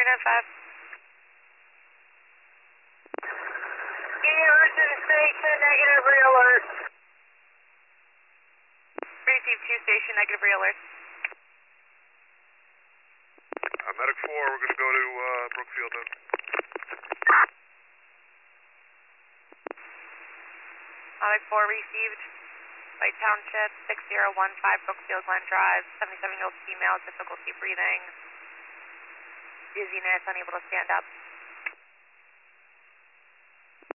395. Houston Station, negative re-alert. Receive 2 station, negative re-alert. Medic 4, we're going to go to Brookfield now. Medic 4 received. White Township, 6015 Brookfield Glen Drive, 77-year-old female, difficulty breathing, dizziness, unable to stand up.